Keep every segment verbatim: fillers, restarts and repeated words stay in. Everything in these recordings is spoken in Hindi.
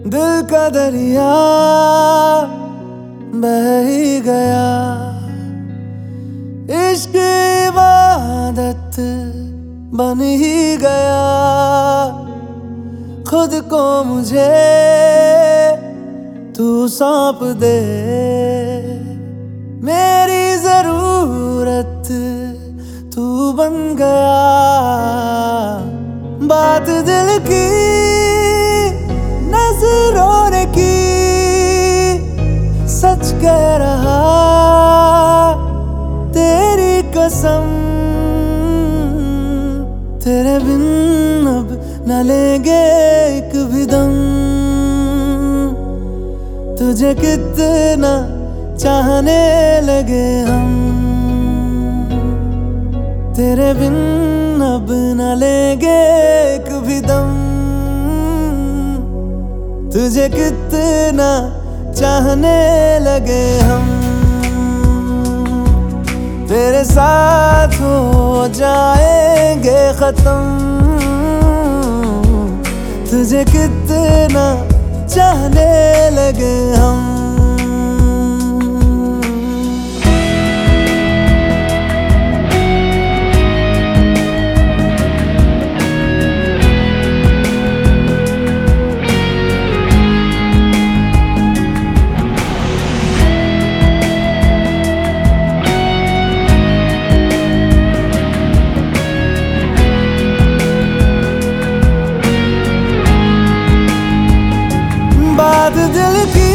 दिल का दरिया बह ही गया, इश्क इबादत बन ही गया। खुद को मुझे तू सौंप दे, मेरी जरूरत तू बन गया। बात दिल की नजरों ने की, सच कह रहा तेरी कसम। तेरे बिन अब न लेंगे एक भी दम, तुझे कितना चाहने लगे हम। तेरे बिन अब न लेंगे एक भी दम, तुझे कितना चाहने लगे हम। तेरे साथ हो जाएंगे खत्म, तुझे कितना चाहने लगे हम। बात दिल की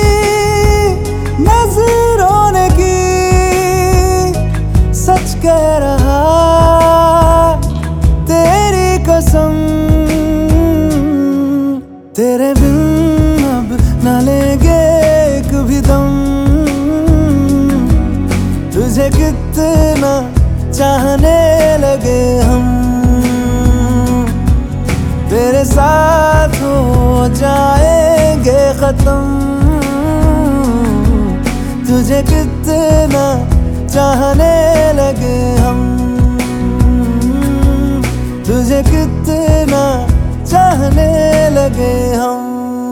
नजरों ने की, सच कह रहा तेरी कसम। तेरे बिन अब न लेंगे एक भी दम, तुझे कितना चाहने लगे हम। तेरे साथ हो जाएंगे खत्म, तुझे कितना चाहने लगे हम। तुझे कितना चाहने लगे हम।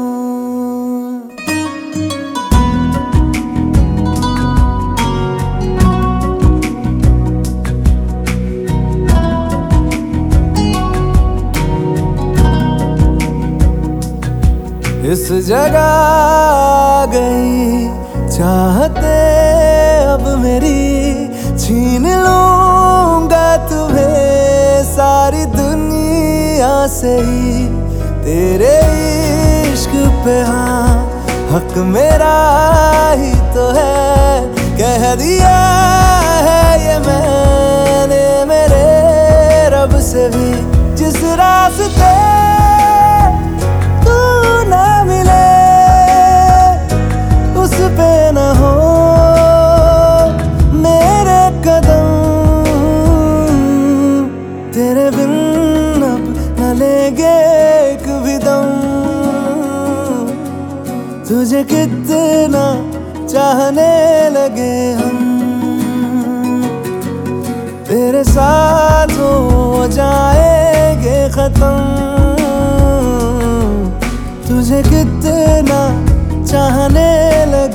इस जगह आ गई चाहते अब मेरी, छीन लूंगा तुम्हें सारी दुनिया से ही। तेरे इश्क पे हाँ हक मेरा ही तो है, कह दिया है ये मैंने मेरे रब से भी। जिस रास्ते पे न हो मेरे कदम, तेरे बिन अब न लेंगे एक भी दम, तुझे कितना चाहने लगे हम। तेरे साथ हो जाएंगे खत्म, तुझे कितना चाहने लगे